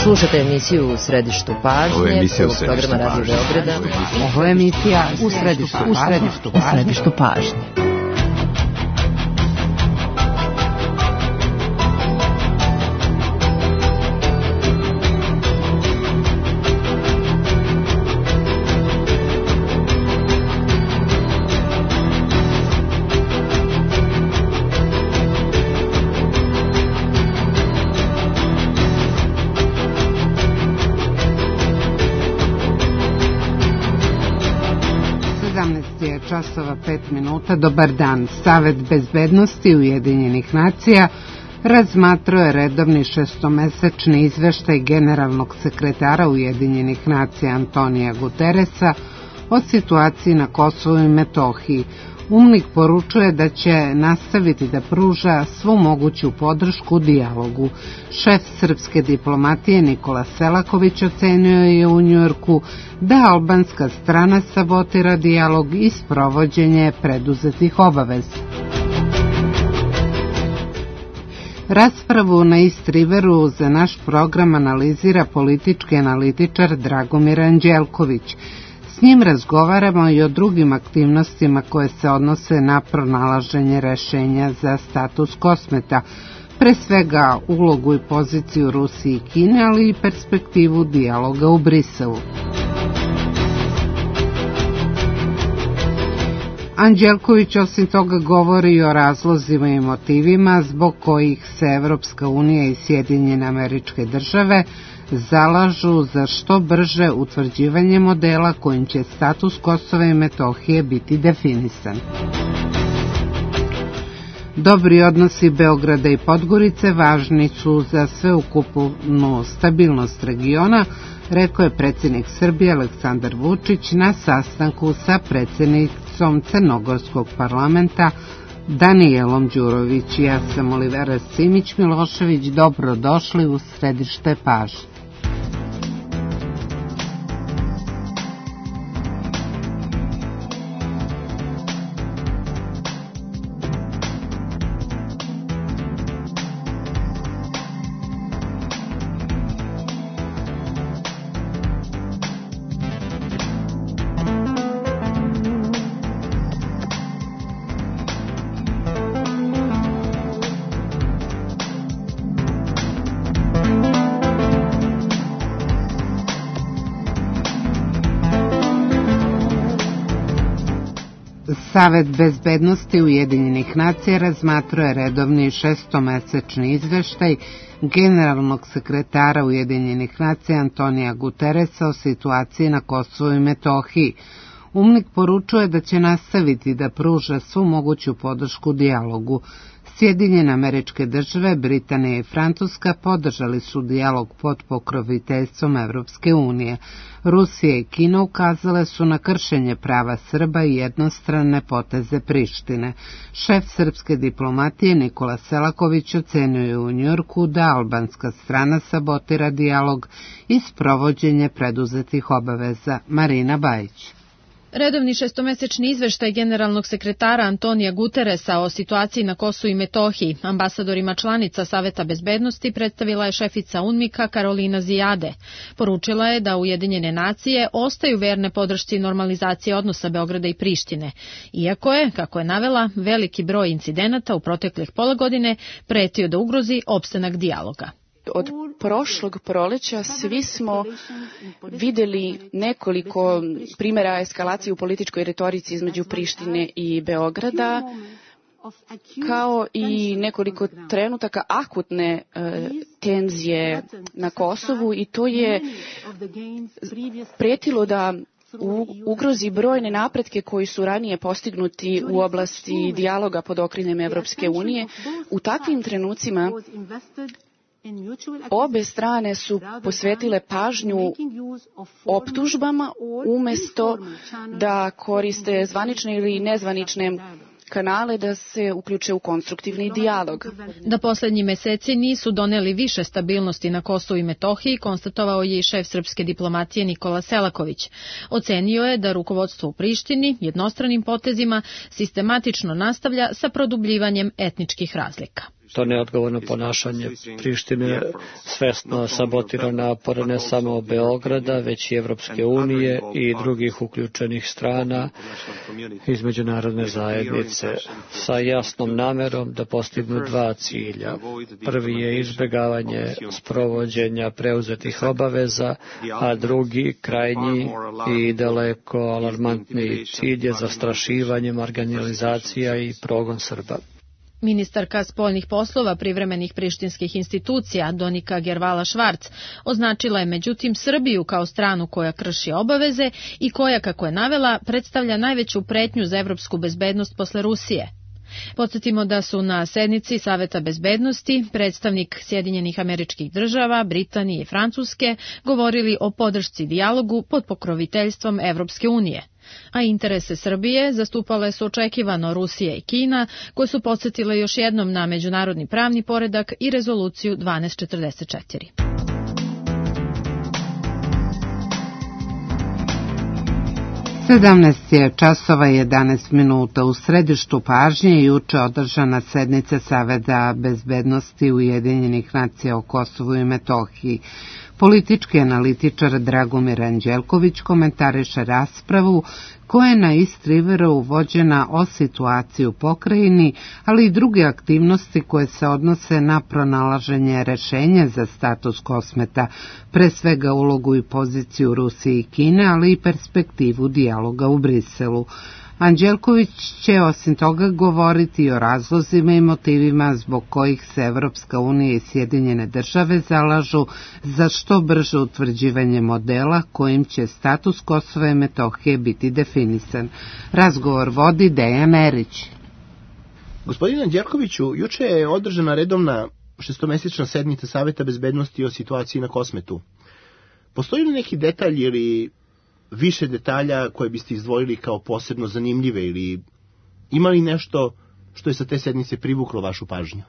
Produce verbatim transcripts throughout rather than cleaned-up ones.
Slušate emisiju U središtu pažnje. Ovo je emisija U središtu pažnje. Ovo je emisija U središtu pažnje. U središtu pažnje. Časova pet minuta. Dobar dan. Savet bezbednosti Ujedinjenih nacija razmatrao je redovni šestomesečni izveštaj generalnog sekretara Ujedinjenih nacija Antonija Guteresa o situaciji na Kosovu i Metohiji. UNMIK poručuje da će nastaviti da pruža svu moguću podršku dijalogu. Šef srpske diplomatije Nikola Selaković ocenio je u Njujorku da albanska strana sabotira dijalog i sprovođenje preduzetih obaveza. Raspravu na East Riveru za naš program analizira politički analitičar Dragomir Anđelković. S njim razgovaramo i o drugim aktivnostima koje se odnose na pronalaženje rešenja za status Kosmeta, pre svega ulogu i poziciju Rusije i Kine, ali i perspektivu dijaloga u Briselu. Anđelković osim toga govori i o razlozima i motivima zbog kojih se Evropska unija i Sjedinjene Američke Države zalažu za što brže utvrđivanje modela kojim će status Kosova i Metohije biti definisan. Dobri odnosi Beograda i Podgorice važni su za sveukupnu stabilnost regiona, rekao je predsjednik Srbije Aleksandar Vučić na sastanku sa predsjednicom Crnogorskog parlamenta Danijelom Đurović. Ja sam Olivera Simić-Milošević, dobrodošli u središte pažnje. Savet bezbednosti Ujedinjenih nacija razmatrao je redovni šestomesečni izveštaj generalnog sekretara Ujedinjenih nacija Antonija Guteresa o situaciji na Kosovu i Metohiji. UNMIK poručuje da će nastaviti da pruža svu moguću podršku dijalogu. Sjedinjene Američke Države, Britanija i Francuska podržali su dijalog pod pokroviteljstvom Evropske unije. Rusija i Kina ukazale su na kršenje prava Srba i jednostrane poteze Prištine. Šef srpske diplomatije Nikola Selaković ocenio je u Njujorku da albanska strana sabotira dijalog i sprovođenje preduzetih obaveza. Marina Bajić. Redovni šestomesečni izveštaj generalnog sekretara Antonija Guteresa o situaciji na Kosovu i Metohiji ambasadorima članica Saveta bezbednosti predstavila je šefica UNMIK-a Karolina Zijade. Poručila je da Ujedinjene nacije ostaju verne podršci normalizacije odnosa Beograda i Prištine, iako je, kako je navela, veliki broj incidenata u proteklih pola godine pretio da ugrozi opstanak dijaloga. Od prošlog proleća svi smo videli nekoliko primjera eskalacije u političkoj retorici između Prištine i Beograda, kao i nekoliko trenutaka akutne e, tenzije na Kosovu, i to je pretilo da ugrozi brojne napretke koji su ranije postignuti u oblasti dijaloga pod okriljem Evropske unije. U takvim trenucima obe strane su posvetile pažnju optužbama umjesto da koriste zvanične ili nezvanične kanale da se uključe u konstruktivni dijalog. Da poslednji meseci nisu doneli više stabilnosti na Kosovu i Metohiji, konstatovao je i šef srpske diplomatije Nikola Selaković. Ocenio je da rukovodstvo u Prištini jednostranim potezima sistematično nastavlja sa produbljivanjem etničkih razlika. to neodgovorno ponašanje Prištine svesno sabotira napore ne samo Beograda, već i Evropske unije i drugih uključenih strana iz međunarodne zajednice sa jasnom namerom da postignu dva cilja. Prvi je izbjegavanje sprovođenja preuzetih obaveza, a drugi, krajnji i daleko alarmantni cilj je zastrašivanje, marginalizacija i progon Srba. Ministarka spoljnih poslova privremenih prištinskih institucija Donika Gervala-Švarc označila je međutim Srbiju kao stranu koja krši obaveze i koja, kako je navela, predstavlja najveću pretnju za evropsku bezbednost posle Rusije. Podsjetimo da su na sednici Saveta bezbednosti predstavnik Sjedinjenih Američkih Država, Britanije i Francuske govorili o podršci dijalogu pod pokroviteljstvom Evropske unije. A interese Srbije zastupale su očekivano Rusija i Kina, koje su podsjetile još jednom na međunarodni pravni poredak i rezoluciju dvanaest četrdeset četiri. sedamnaest je časova i jedanaest minuta. U središtu pažnje je juče održana sednica Saveta bezbednosti Ujedinjenih nacija o Kosovu i Metohiji. Politički analitičar Dragomir Anđelković komentariše raspravu koja je na East Riveru vođena o situaciji u pokrajini, ali i druge aktivnosti koje se odnose na pronalaženje rešenja za status Kosmeta, pre svega ulogu i poziciju Rusije i Kine, ali i perspektivu dijaloga u Briselu. Anđelković će osim toga govoriti o razlozima i motivima zbog kojih se Evropska unija i Sjedinjene države zalažu za što brže utvrđivanje modela kojim će status Kosova i Metohije biti definisan. Razgovor vodi Dejan Erić. Gospodine Anđelkoviću, juče je održana redovna šestomesečna sednica Saveta bezbednosti o situaciji na Kosmetu. Postoji li neki detalj ili više detalja koje biste izdvojili kao posebno zanimljive ili imali nešto što je sa te sednice privuklo vašu pažnju?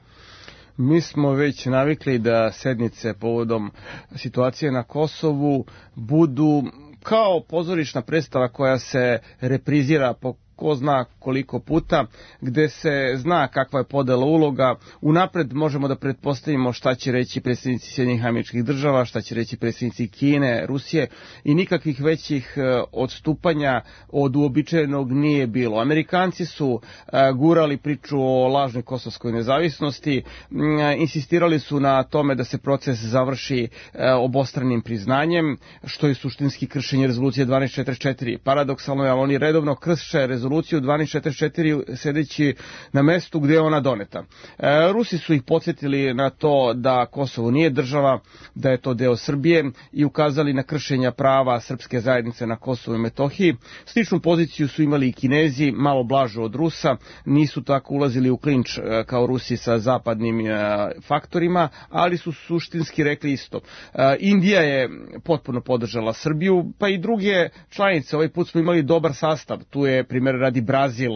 Mi smo već navikli da sednice povodom situacije na Kosovu budu kao pozorišna predstava koja se reprizira po ko zna koliko puta, gde se zna kakva je podela uloga. Unapred možemo da pretpostavimo šta će reći predsjednici Sjedinjenih Američkih Država, šta će reći predsjednici Kine, Rusije i nikakvih većih odstupanja od uobičajenog nije bilo. Amerikanci su gurali priču o lažnoj kosovskoj nezavisnosti, insistirali su na tome da se proces završi obostranim priznanjem, što je suštinski kršenje rezolucije dvanaest četrdeset četiri. Paradoksalno je, ali oni redovno krše rezoluciju dvanaest četrdeset četiri sedeći na mestu gdje je ona doneta. E, Rusi su ih podsjetili na to da Kosovo nije država, da je to deo Srbije i ukazali na kršenja prava srpske zajednice na Kosovu i Metohiji. Sličnu poziciju su imali i Kinezi, malo blažu od Rusa, nisu tako ulazili u klinč e, kao Rusi sa zapadnim e, faktorima, ali su suštinski rekli isto. E, Indija je potpuno podržala Srbiju, pa i druge članice. Ovaj put smo imali dobar sastav, tu je primjer radi Brazil uh,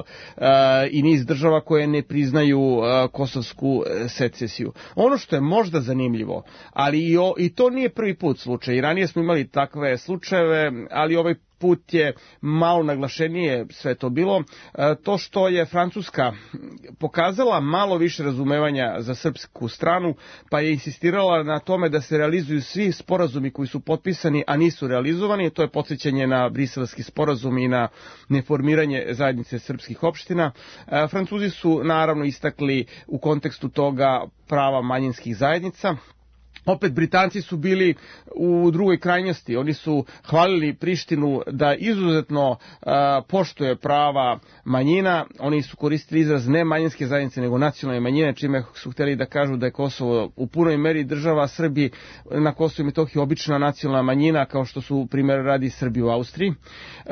i niz država koje ne priznaju uh, kosovsku secesiju. Ono što je možda zanimljivo, ali i, o, i to nije prvi put slučaj, i ranije smo imali takve slučajeve, ali ovaj put je malo naglašenije sve to bilo, to što je Francuska pokazala malo više razumevanja za srpsku stranu, pa je insistirala na tome da se realizuju svi sporazumi koji su potpisani, a nisu realizovani. To je podsjećanje na briselski sporazum i na neformiranje zajednice srpskih opština. Francuzi su naravno istakli u kontekstu toga prava manjinskih zajednica. Opet Britanci su bili u drugoj krajnosti, oni su hvalili Prištinu da izuzetno uh, poštuje prava manjina, oni su koristili izraz ne manjinske zajednice nego nacionalne manjine, čime su htjeli da kažu da je Kosovo u punoj meri država, Srbi na Kosovu i Metohiji obična nacionalna manjina, kao što su primjer radi Srbi u Austriji. Uh,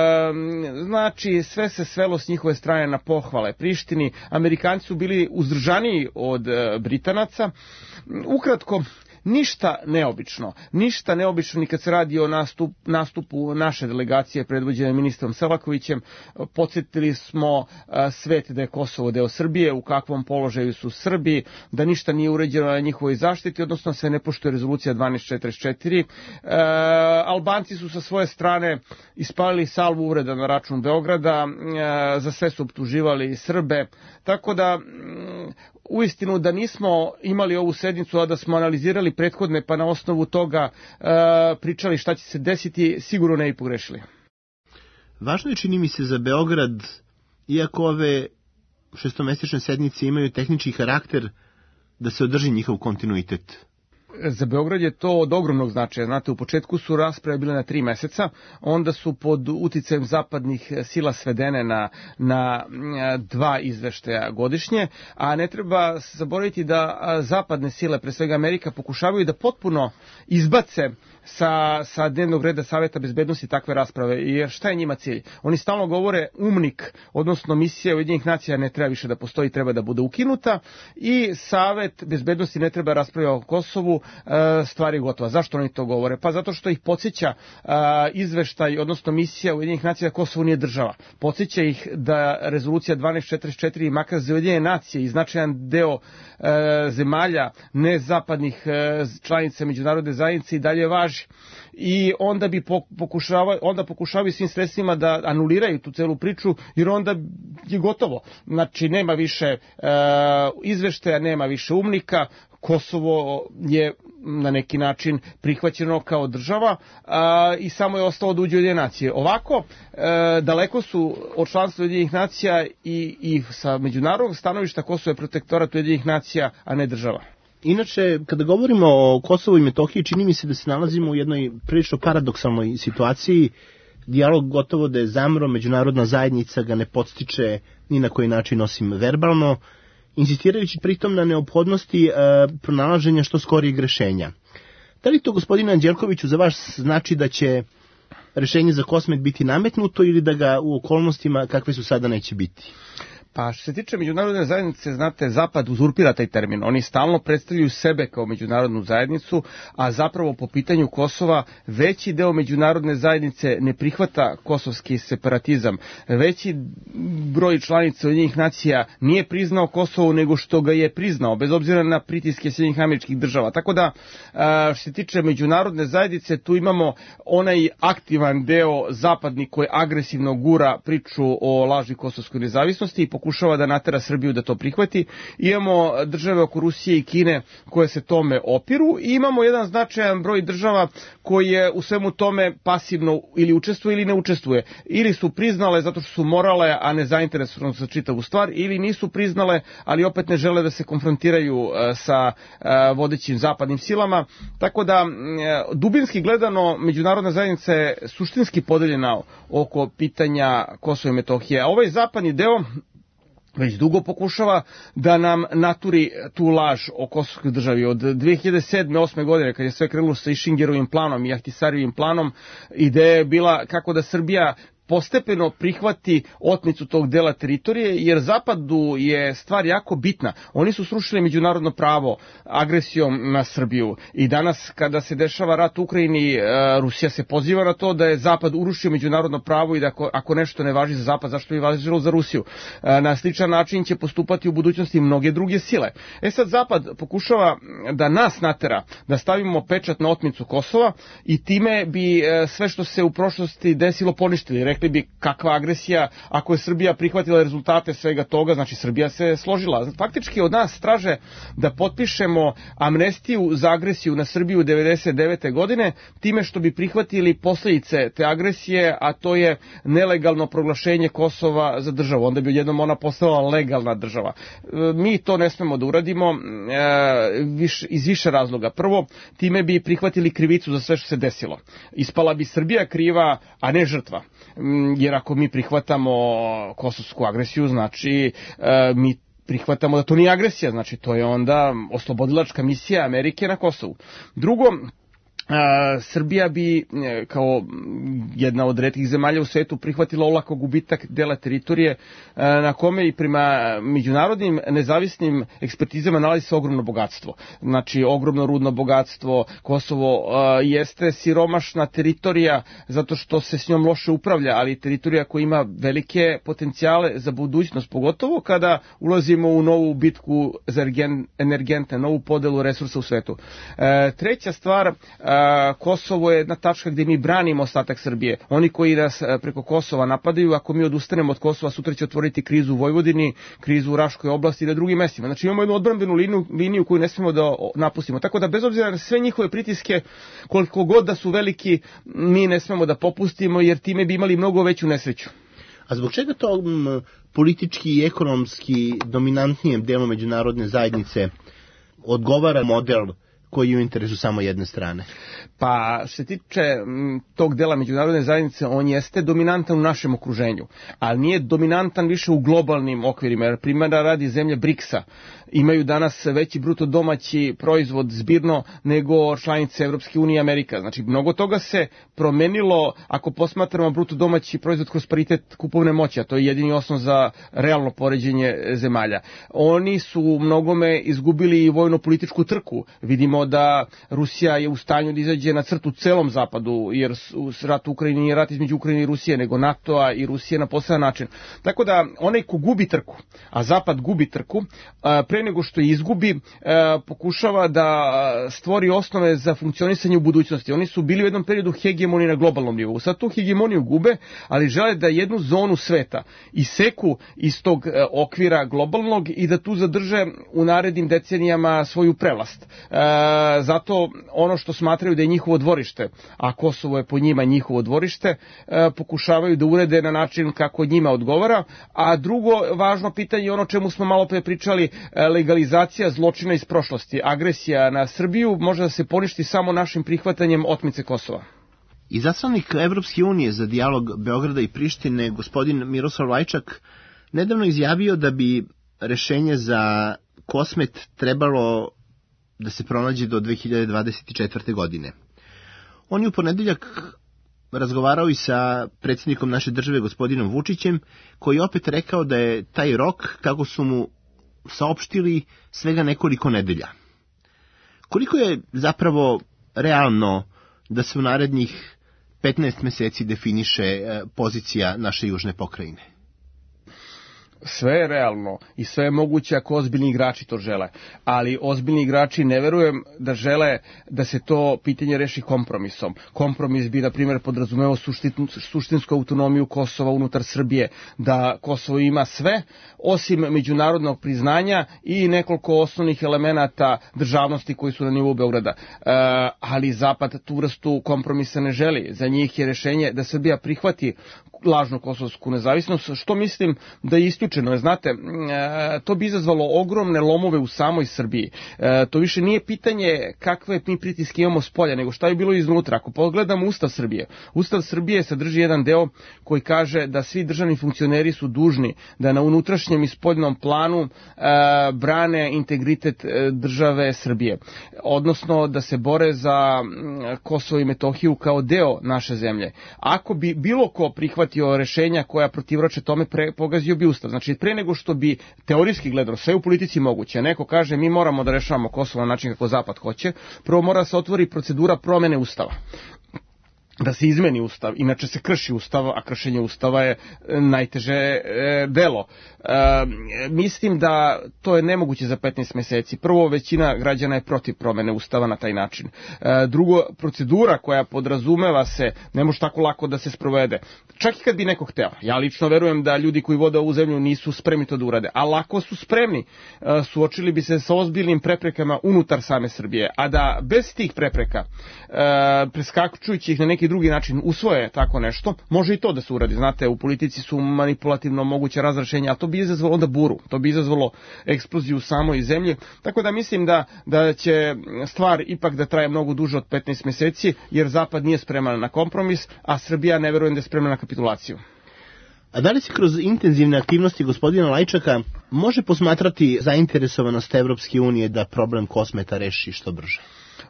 znači sve se svelo s njihove strane na pohvale Prištini, Amerikanci su bili uzdržaniji od uh, Britanaca. Ukratko, ništa neobično, ništa neobično ni kad se radi o nastup, nastupu naše delegacije predvođene ministrom Selakovićem. Podsjetili smo svet da je Kosovo deo Srbije, u kakvom položaju su Srbi, da ništa nije uređeno na njihovoj zaštiti, odnosno se ne poštuje rezolucija dvanaest četrdeset četiri. E, Albanci su sa svoje strane ispalili salvu uvreda na račun Beograda, e, za sve su optuživali Srbe, tako da uistinu da nismo imali ovu sednicu, a da smo analizirali prethodne pa na osnovu toga e, pričali šta će se desiti, sigurno ne bi pogrešili. Važno je, čini mi se, za Beograd, iako ove šestomesečne sednice imaju tehnički karakter, da se održi njihov kontinuitet. Za Beograd je to od ogromnog značaja. Znate, u početku su rasprave bile na tri meseca, onda su pod uticajem zapadnih sila svedene na, na dva izveštaja godišnje, a ne treba zaboraviti da zapadne sile, pre svega Amerika, pokušavaju da potpuno izbace sa, sa dnevnog reda Saveta bezbednosti takve rasprave. Jer šta je njima cilj? Oni stalno govore umnik, odnosno misija Ujedinjenih nacija ne treba više da postoji, treba da bude ukinuta i Savet bezbednosti ne treba raspravljati o Kosovu, stvari gotova. Zašto oni to govore? Pa zato što ih podsjeća izveštaj, odnosno misija Ujedinjenih nacija da Kosovo nije država. Podsjeća ih da rezolucija dvanaest četrdeset četiri makar za Ujedinjene nacije i značajan deo zemalja nezapadnih članica međunarodne zajednice i dalje važi. I onda bi pokušavaju, onda pokušavaju svim sredstvima da anuliraju tu celu priču, jer onda je gotovo. Znači, nema više e, izveštaja, nema više umnika, Kosovo je na neki način prihvaćeno kao država a, i samo je ostalo da uđe u Ujedinjene nacije. Ovako, e, daleko su od članstva Ujedinjenih nacija i, i sa međunarodnog stanovišta Kosovo je protektorat Ujedinjenih nacija, a ne država. Inače, kada govorimo o Kosovu i Metohiji, čini mi se da se nalazimo u jednoj prilično paradoksalnoj situaciji. Dijalog gotovo da je zamro, međunarodna zajednica ga ne podstiče ni na koji način osim verbalno, insistirajući pritom na neophodnosti e, pronalaženja što skorijeg rešenja. Da li to, gospodine Anđelkoviću, za vas znači da će rešenje za Kosmet biti nametnuto ili da ga u okolnostima kakve su sada neće biti? Pa što se tiče međunarodne zajednice, znate, Zapad uzurpira taj termin. Oni stalno predstavljaju sebe kao međunarodnu zajednicu, a zapravo po pitanju Kosova veći deo međunarodne zajednice ne prihvata kosovski separatizam. Veći broj članica Ujedinjenih nacija nije priznao Kosovo nego što ga je priznao, bez obzira na pritiske Sjedinjenih Američkih Država. Tako da, što se tiče međunarodne zajednice, tu imamo onaj aktivan deo zapadni koji agresivno gura priču o lažnoj kosovskoj nezavisnosti i pokušava da natera Srbiju da to prihvati. Imamo države oko Rusije i Kine koje se tome opiru i imamo jedan značajan broj država koje u svemu tome pasivno ili učestvuje ili ne učestvuje. Ili su priznale zato što su morale, a ne zainteresovane za čitavu stvar, ili nisu priznale, ali opet ne žele da se konfrontiraju sa vodećim zapadnim silama. Tako da, dubinski gledano, međunarodna zajednica je suštinski podeljena oko pitanja Kosova i Metohije. A ovaj zapadni deo već dugo pokušava da nam naturi tu laž o kosovskoj državi. Od dve hiljade sedme osme godine, kad je sve krenulo sa Išingerovim planom i Ahtisarijevim planom, ideja je bila kako da Srbija postepeno prihvati otmicu tog dela teritorije, jer Zapadu je stvar jako bitna. Oni su srušili međunarodno pravo agresijom na Srbiju i danas kada se dešava rat u Ukrajini, Rusija se poziva na to da je Zapad urušio međunarodno pravo i da ako, ako nešto ne važi za Zapad, zašto bi važilo za Rusiju? Na sličan način će postupati u budućnosti mnoge druge sile. E sad Zapad pokušava da nas natera da stavimo pečat na otmicu Kosova i time bi sve što se u prošlosti desilo poništili. Rekli bi kakva agresija ako je Srbija prihvatila rezultate svega toga, znači Srbija se složila. Faktički od nas traže da potpišemo amnestiju za agresiju na Srbiju devedeset devete godine, time što bi prihvatili posljedice te agresije, a to je nelegalno proglašenje Kosova za državu. Onda bi odjednom ona postala legalna država. Mi to ne smemo da uradimo iz više razloga. Prvo, time bi prihvatili krivicu za sve što se desilo. Ispala bi Srbija kriva, a ne žrtva. Jer ako mi prihvatamo kosovsku agresiju, znači e, mi prihvatamo da to nije agresija, znači to je onda oslobodilačka misija Amerike na Kosovu. Drugo, A, Srbija bi kao jedna od retkih zemalja u svetu prihvatila olako gubitak dela teritorije a, na kome i prema međunarodnim nezavisnim ekspertizama nalazi se ogromno bogatstvo. Znači ogromno rudno bogatstvo. Kosovo a, jeste siromašna teritorija zato što se s njom loše upravlja, ali teritorija koja ima velike potencijale za budućnost, pogotovo kada ulazimo u novu bitku za energente, novu podelu resursa u svetu. E, treća stvar, Kosovo je jedna tačka gdje mi branimo ostatak Srbije. Oni koji nas preko Kosova napadaju, ako mi odustanemo od Kosova, sutra će otvoriti krizu u Vojvodini, krizu u Raškoj oblasti i na drugim mestima. Znači imamo jednu odbrambenu liniju, liniju koju ne smemo da napustimo. Tako da bez obzira na sve njihove pritiske, koliko god da su veliki, mi ne smemo da popustimo, jer time bi imali mnogo veću nesreću. A zbog čega to m, politički i ekonomski dominantnijem delu međunarodne zajednice odgovara model koji je u interesu samo jedne strane? Pa što se tiče m, tog dela međunarodne zajednice, on jeste dominantan u našem okruženju, ali nije dominantan više u globalnim okvirima, jer primjera radi zemlje briksa imaju danas veći bruto domaći proizvod zbirno nego članice Evropske unije i Amerika. Znači mnogo toga se promenilo ako posmatramo bruto domaći proizvod kroz paritet kupovne moći, a to je jedini osnov za realno poređenje zemalja. Oni su u mnogome izgubili i vojno-političku trku. Vidimo da Rusija je u stanju da izađe na crtu celom zapadu, jer rat u Ukrajini nije rat između Ukrajine i Rusije, nego NATO-a i Rusije na poseban način. Tako da onaj ko gubi trku, a zapad gubi trku, pre nego što je izgubi, pokušava da stvori osnove za funkcionisanje u budućnosti. Oni su bili u jednom periodu hegemoni na globalnom nivou. Sad tu hegemoniju gube, ali žele da jednu zonu sveta iseku iz tog okvira globalnog i da tu zadrže u narednim decenijama svoju prevlast. Zato ono što smatraju da je njihovo dvorište, a Kosovo je po njima njihovo dvorište, pokušavaju da urede na način kako njima odgovara. A drugo važno pitanje je ono čemu smo malo pre pričali, legalizacija zločina iz prošlosti. Agresija na Srbiju može da se poništi samo našim prihvatanjem otmice Kosova. Izaslanik Evropske unije za dijalog Beograda i Prištine, gospodin Miroslav Lajčak, nedavno izjavio da bi rešenje za Kosmet trebalo da se pronađe do dve hiljade dvadeset četvrte. godine. On je u ponedeljak razgovarao i sa predsjednikom naše države, gospodinom Vučićem, koji je opet rekao da je taj rok, kako su mu saopštili, svega nekoliko nedelja. Koliko je zapravo realno da se u narednih petnaest meseci definiše pozicija naše južne pokrajine? Sve je realno i sve je moguće ako ozbiljni igrači to žele, ali ozbiljni igrači ne verujem da žele da se to pitanje reši kompromisom. Kompromis bi, na primjer, podrazumevao suštinsku autonomiju Kosova unutar Srbije, da Kosovo ima sve osim međunarodnog priznanja i nekoliko osnovnih elemenata državnosti koji su na nivou Beograda. E, ali Zapad tu vrstu kompromisa ne želi. Za njih je rešenje da Srbija prihvati lažnu kosovsku nezavisnost, što mislim da je isključeno. Znate, to bi izazvalo ogromne lomove u samoj Srbiji. To više nije pitanje kakve mi pritiske imamo s polja, nego šta je bilo iznutra. Ako pogledamo Ustav Srbije, Ustav Srbije sadrži jedan deo koji kaže da svi državni funkcioneri su dužni da na unutrašnjem i spoljnom planu brane integritet države Srbije, odnosno da se bore za Kosovo i Metohiju kao deo naše zemlje. Ako bi bilo ko prihvatio rešenja koja protivrače tome, pre, pogazio bi Ustav. Znači, pre nego što bi teorijski gledano sve u politici moguće, neko kaže mi moramo da rešavamo Kosovo na način kako Zapad hoće, prvo mora se otvori procedura promene Ustava, da se izmeni Ustav, inače se krši Ustav, a kršenje Ustava je najteže e, delo. E, mislim da to je nemoguće za petnaest meseci. Prvo, većina građana je protiv promene Ustava na taj način. E, drugo, procedura koja podrazumeva se ne može tako lako da se sprovede. Čak i kad bi neko hteo. Ja lično verujem da ljudi koji vode ovu zemlju nisu spremni to da urade. A lako su spremni, e, suočili bi se sa ozbiljnim preprekama unutar same Srbije. A da bez tih prepreka, e, preskakujući ih na neki drugi način usvoje tako nešto, može i to da se uradi. Znate, u politici su manipulativno moguće razrešenja, a to bi izazvalo onda buru, to bi izazvalo eksploziju u samoj zemlji, tako da mislim da, da će stvar ipak da traje mnogo duže od petnaest meseci, jer Zapad nije spreman na kompromis, a Srbija ne verujem da je spremna na kapitulaciju. A da li se kroz intenzivne aktivnosti gospodina Lajčaka može posmatrati zainteresovanost Evropske unije da problem Kosmeta reši što brže?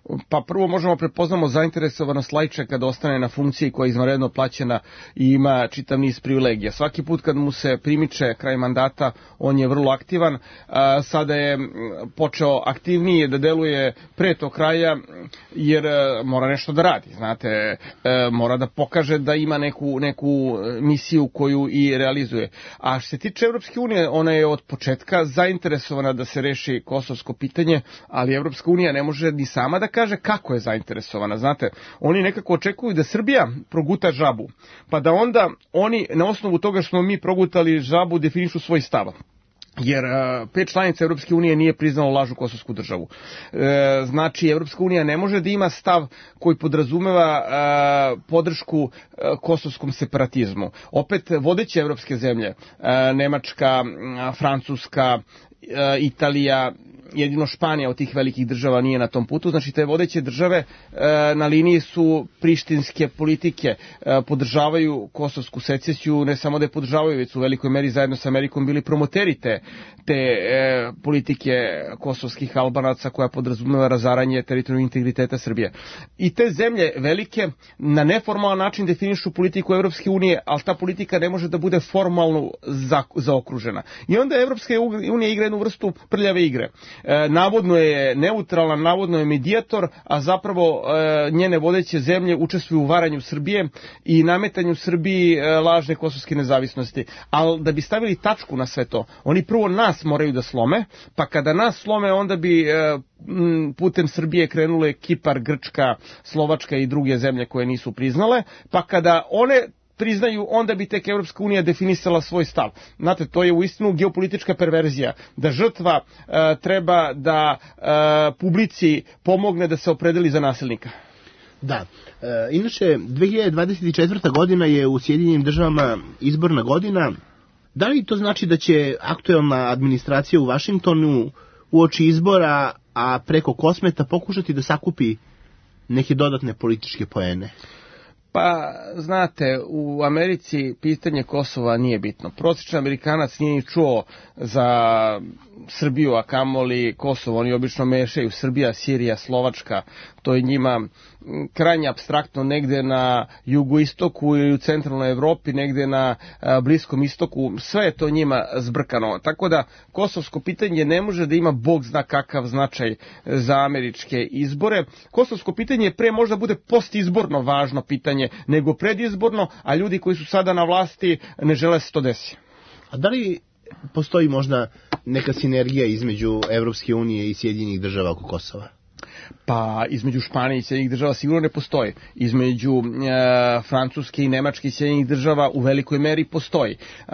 Pa prvo možemo prepoznamo zainteresovanost Lajčaka kada ostane na funkciji koja je izvanredno plaćena i ima čitav niz privilegija. Svaki put kad mu se primiče kraj mandata, on je vrlo aktivan. Sada je počeo aktivnije da deluje pre tog kraja, jer mora nešto da radi. Znate, mora da pokaže da ima neku, neku misiju koju i realizuje. A što se tiče Evropske unije, ona je od početka zainteresovana da se reši kosovsko pitanje, ali Evropska unija ne može ni sama da kaže kako je zainteresovana. Znate, oni nekako očekuju da Srbija proguta žabu, pa da onda oni na osnovu toga što smo mi progutali žabu definišu svoj stav. Jer uh, pet članica Evropske unije nije priznalo lažnu kosovsku državu. E, znači, Evropska unija ne može da ima stav koji podrazumeva uh, podršku uh, kosovskom separatizmu. Opet, vodeće evropske zemlje, uh, Nemačka, uh, Francuska, uh, Italija, jedino Španija od tih velikih država nije na tom putu, znači te vodeće države e, na liniji su prištinske politike, e, podržavaju kosovsku secesiju, ne samo da je podržavaju, već su u velikoj meri zajedno sa Amerikom bili promoteri te, te e, politike kosovskih Albanaca koja podrazumeva razaranje teritorijalnog integriteta Srbije. I te zemlje velike na neformalan način definišu politiku Evropske unije, ali ta politika ne može da bude formalno za, zaokružena. I onda Evropska unija igra jednu vrstu prljave igre. E, navodno je neutralan, navodno je medijator, a zapravo e, njene vodeće zemlje učestvuju u varanju Srbije i nametanju Srbiji e, lažne kosovske nezavisnosti. Ali da bi stavili tačku na sve to, oni prvo nas moraju da slome, pa kada nas slome, onda bi e, putem Srbije krenule Kipar, Grčka, Slovačka i druge zemlje koje nisu priznale, pa kada one priznaju, onda bi tek Evropska unija definisala svoj stav. Znate, to je uistinu geopolitička perverzija, da žrtva e, treba da e, publici pomogne da se opredeli za nasilnika. Da. E, inače, dve hiljade dvadeset četvrta. godina je u Sjedinjenim državama izborna godina. Da li to znači da će aktuelna administracija u Vašingtonu uoči izbora, a preko Kosmeta pokušati da sakupi neke dodatne političke poene? Pa, znate, u Americi pitanje Kosova nije bitno. Prosječan Amerikanac nije ni čuo za Srbiju, a kamoli Kosovo. Oni obično mešaju Srbija, Sirija, Slovačka. To je njima krajnje apstraktno negde na jugoistoku ili u centralnoj Evropi, negde na Bliskom istoku. Sve je to njima zbrkano. Tako da kosovsko pitanje ne može da ima bog zna kakav značaj za američke izbore. Kosovsko pitanje pre možda bude postizborno važno pitanje nego predizborno, a ljudi koji su sada na vlasti ne žele se to desi. A da li postoji možda neka sinergija između Evropske unije i Sjedinjenih država oko Kosova? Pa između Španije i Sjedinjenih država sigurno ne postoji. Između e, Francuske i Nemačke i Sjedinjenih država u velikoj meri postoji. E,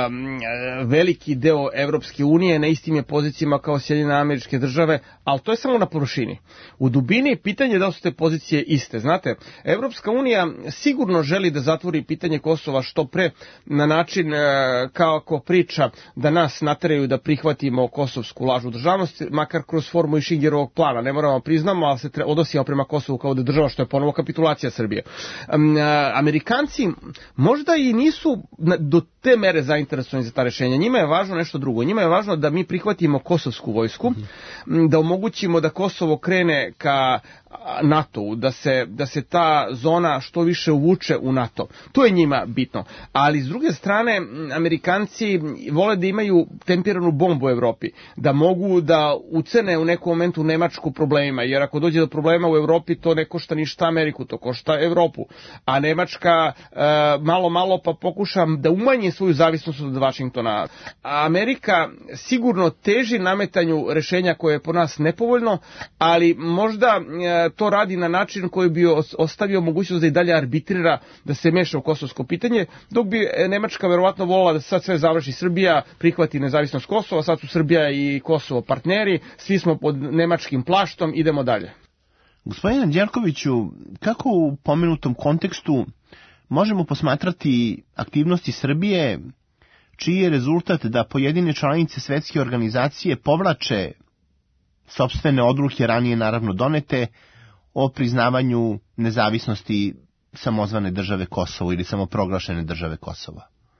veliki deo Evropske unije na istim je pozicijama kao Sjedinjene Američke države, ali to je samo na površini. U dubini pitanje da su te pozicije iste. Znate, Evropska unija sigurno želi da zatvori pitanje Kosova što pre na način e, kao ako priča da nas nateraju da prihvatimo kosovsku lažnu državnost, makar kroz formu i Šingerovog plana. Ne moramo priznamo, ali se odnosimo prema Kosovu kao da država, što je ponovo kapitulacija Srbije. Um, Amerikanci možda i nisu do te mere zainteresovani za ta rešenja. Njima je važno nešto drugo. Njima je važno da mi prihvatimo kosovsku vojsku, mm-hmm. da omogućimo da Kosovo krene ka NATO-u, da se, da se ta zona što više uvuče u NATO. To je njima bitno. Ali s druge strane, Amerikanci vole da imaju tempiranu bombu u Evropi, da mogu da ucene u nekom momentu Nemačku problemima, jer ako dođe do problema u Evropi, to ne košta ništa Ameriku, to košta Evropu. A Nemačka e, malo malo pa pokuša da umanji svoju zavisnost od Vašingtona. A Amerika sigurno teži nametanju rešenja koje je po nas nepovoljno, ali možda e, to radi na način koji bi ostavio mogućnost da i dalje arbitrira, da se meša u kosovsko pitanje, dok bi Nemačka verovatno volila da sad sve završi Srbija, prihvati nezavisnost Kosova, sad su Srbija i Kosovo partneri, svi smo pod nemačkim plaštom, idemo dalje. Gospodine Đerkoviću, kako u pomenutom kontekstu možemo posmatrati aktivnosti Srbije, čiji je rezultat da pojedine članice svetske organizacije povlače sopstvene odluke ranije naravno donete o priznavanju nezavisnosti samozvane države Kosovo ili samoproglašene države Kosova?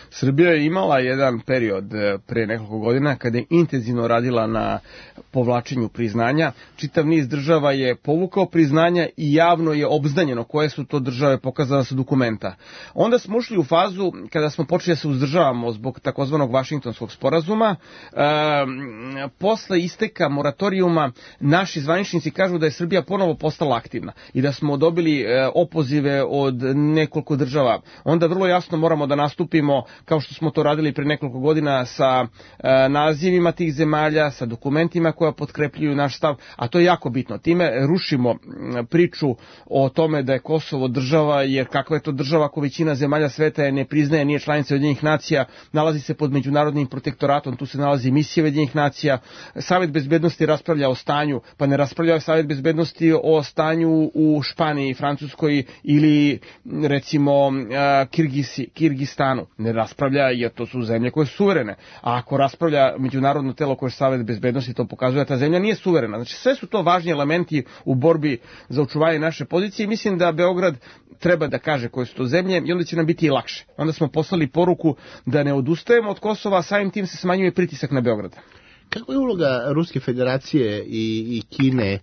Srbija je imala jedan period pre nekoliko godina kada je intenzivno radila na povlačenju priznanja. Čitav niz država je povukao priznanja i javno je obznanjeno koje su to države, pokazala su dokumenta. Onda smo ušli u fazu kada smo počeli da se uzdržavamo zbog takozvanog Vašingtonskog sporazuma. E, posle isteka moratorijuma naši zvaničnici kažu da je Srbija ponovo postala aktivna i da smo dobili e, opozive od nekoliko država. Onda vrlo jasno moramo da nastupimo kao što smo to radili pre nekoliko godina sa e, nazivima tih zemalja, sa dokumentima koja potkrepljuju naš stav, a to je jako bitno. Time rušimo priču o tome da je Kosovo država, jer kakva je to država ako većina zemalja sveta je ne priznaje, nije članica Ujedinjenih nacija, nalazi se pod međunarodnim protektoratom, tu se nalazi misija Ujedinjenih nacija. Savet bezbednosti raspravlja o stanju, pa ne raspravlja Savet bezbednosti o stanju u Španiji, Francuskoj ili recimo Kirgisi, Kirgistanu. Ne raspravlja jer to su zemlje koje su suverene. A ako raspravlja međunarodno telo koje je Savet bezbednosti, to pokazuje da ta zemlja nije suverena. Znači sve su to važni elementi u borbi za očuvanje naše pozicije i mislim da Beograd treba da kaže koje su to zemlje i onda će nam biti i lakše. Onda smo poslali poruku da ne odustajemo od Kosova, a samim tim se smanjuje pritisak na Beograd. Kako je uloga Ruske federacije i, i Kine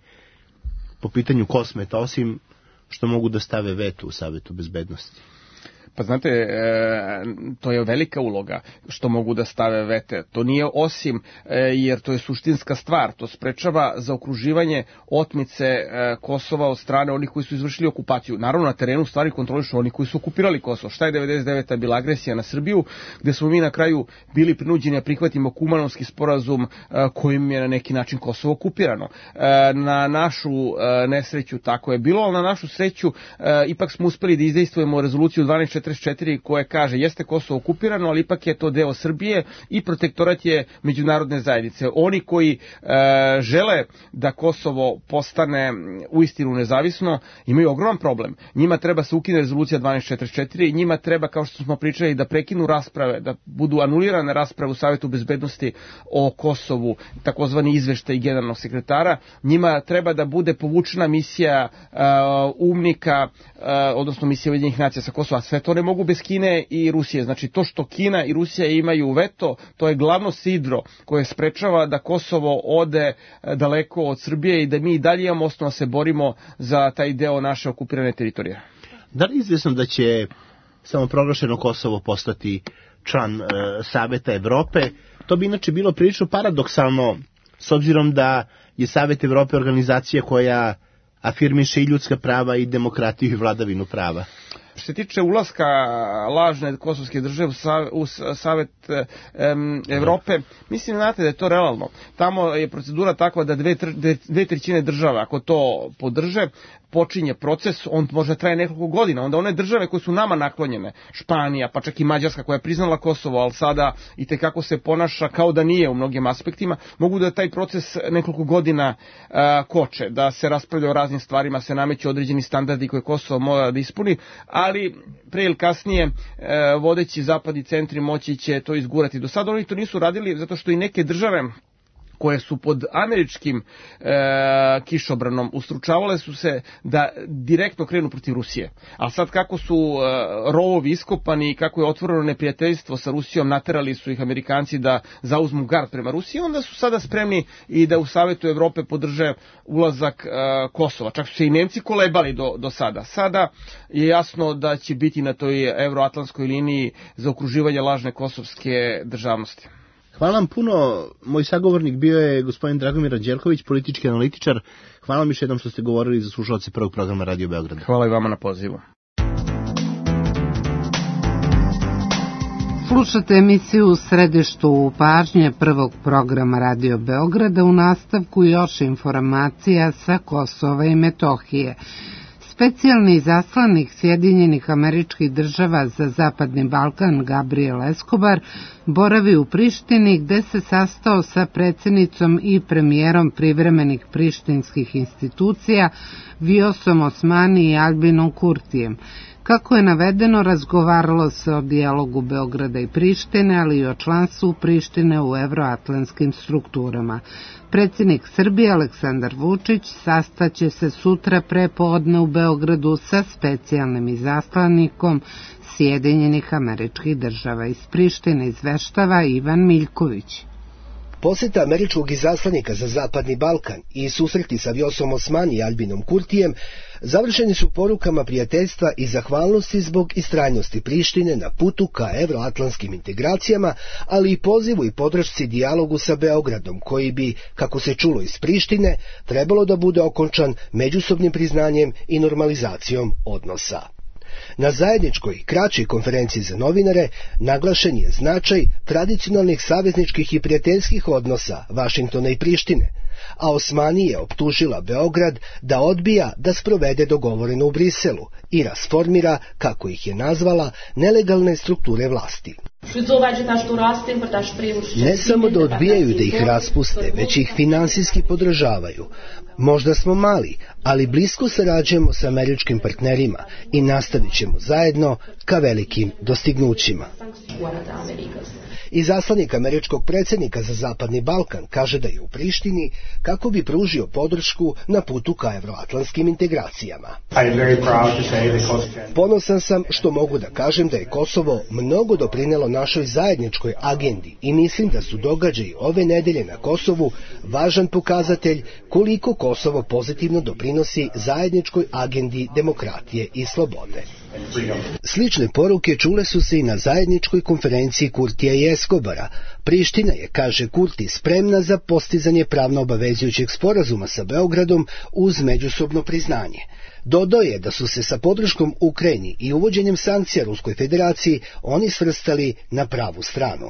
po pitanju Kosmeta, osim što mogu da stave veto u Savetu bezbednosti? Pa znate, e, to je velika uloga što mogu da stave vete. To nije osim, e, jer to je suštinska stvar. To sprečava zaokruživanje otmice e, Kosova od strane onih koji su izvršili okupaciju. Naravno, na terenu stvari kontrolišu oni koji su okupirali Kosovo. Šta je devedeset devete bila agresija na Srbiju, gde smo mi na kraju bili prinuđeni da prihvatimo Kumanovski sporazum e, kojim je na neki način Kosovo okupirano. E, na našu e, nesreću tako je bilo, ali na našu sreću e, ipak smo uspeli da izdejstvujemo rezoluciju dvanaest četrdeset četiri koje kaže jeste Kosovo okupirano, ali ipak je to deo Srbije i protektorat je međunarodne zajednice. Oni koji e, žele da Kosovo postane uistinu nezavisno, imaju ogroman problem. Njima treba se ukine rezolucija dvanaest četrdeset četiri, njima treba, kao što smo pričali, da prekinu rasprave, da budu anulirane rasprave u Savetu bezbednosti o Kosovu, takozvani izveštaj generalnog sekretara. Njima treba da bude povučena misija e, umnika, e, odnosno misija Ujedinjenih nacija sa Kosova. Sve to ne mogu bez Kine i Rusije. Znači to što Kina i Rusija imaju veto, to je glavno sidro koje sprečava da Kosovo ode daleko od Srbije i da mi i dalje imamo osnova se borimo za taj deo naše okupirane teritorije. Da li je izvjesno da će samoproglašeno Kosovo postati član e, Saveta Evrope? To bi inače bilo prilično paradoksalno, s obzirom da je Savet Evrope organizacija koja afirmiše i ljudska prava i demokratiju i vladavinu prava. Što se tiče ulaska lažne kosovske države u Savet um, Evrope, mislim, znate da je to realno. Tamo je procedura takva da dve, dve trećine država, ako to podrže, počinje proces, on može traje nekoliko godina. Onda one države koje su nama naklonjene, Španija, pa čak i Mađarska koja je priznala Kosovo, ali sada i tekako se ponaša kao da nije u mnogim aspektima, mogu da taj proces nekoliko godina uh, koče, da se raspravlja o raznim stvarima, se nameću određeni standardi koje Kosovo mora da ispuni, ali pre ili kasnije e, vodeći zapadni centri moći će to izgurati. Do sada oni to nisu radili zato što i neke države koje su pod američkim e, kišobranom ustručavale su se da direktno krenu protiv Rusije. A sad kako su e, rovovi iskopani i kako je otvoreno neprijateljstvo sa Rusijom, naterali su ih Amerikanci da zauzmu gard prema Rusiji, onda su sada spremni i da u Savetu Evrope podrže ulazak e, Kosova. Čak su se i Nemci kolebali do, do sada. Sada je jasno da će biti na toj evroatlantskoj liniji za okruživanje lažne kosovske državnosti. Hvala vam puno. Moj sagovornik bio je gospodin Dragomir Anđelković, politički analitičar. Hvala vam još jednom što ste govorili za slušalce prvog programa Radio Beograda. Hvala i vama na pozivu. Slušate emisiju U središtu pažnje prvog programa Radio Beograda, u nastavku još informacija sa Kosova i Metohije. Specijalni izaslanik Sjedinjenih Američkih Država za Zapadni Balkan Gabriel Escobar boravi u Prištini, gde se sastao sa predsjednicom i premijerom privremenih prištinskih institucija Viosom Osmani i Albinom Kurtijem. Kako je navedeno, razgovaralo se o dijalogu Beograda i Prištine, ali i o članstvu Prištine u evroatlantskim strukturama. Predsjednik Srbije Aleksandar Vučić sastaće se sutra pre podne u Beogradu sa specijalnim izaslanikom Sjedinjenih Američkih Država. Iz Prištine izveštava Ivan Miljković. Poseta američkog izaslanika za Zapadni Balkan i susreti sa Vjosom Osmani i Albinom Kurtijem završeni su porukama prijateljstva i zahvalnosti zbog istrajnosti Prištine na putu ka evroatlantskim integracijama, ali i pozivu i podršci dijalogu sa Beogradom, koji bi, kako se čulo iz Prištine, trebalo da bude okončan međusobnim priznanjem i normalizacijom odnosa. Na zajedničkoj, kraćoj konferenciji za novinare naglašen je značaj tradicionalnih savezničkih i prijateljskih odnosa Vašingtona i Prištine, a Osmani je optužila Beograd da odbija da sprovede dogovoreno u Briselu i rasformira, kako ih je nazvala, nelegalne strukture vlasti. Ne samo da odbijaju da ih raspuste, već ih finansijski podržavaju. Možda smo mali, ali blisko sarađujemo sa američkim partnerima i nastavit ćemo zajedno ka velikim dostignućima. Izaslanik američkog predsjednika za Zapadni Balkan kaže da je u Prištini kako bi pružio podršku na putu ka evroatlantskim integracijama. Ponosan sam što mogu da kažem da je Kosovo mnogo doprinelo našoj zajedničkoj agendi i mislim da su događaji ove nedelje na Kosovu važan pokazatelj koliko Kosovo pozitivno doprinosi zajedničkoj agendi demokratije i slobode. Slične poruke čule su se i na zajedničkoj konferenciji Kurtija i Eskobara. Priština je, kaže Kurti, spremna za postizanje pravno obavezujućeg sporazuma sa Beogradom uz međusobno priznanje. Dodao je da su se sa podrškom Ukrajini i uvođenjem sankcija Ruskoj federaciji oni svrstali na pravu stranu.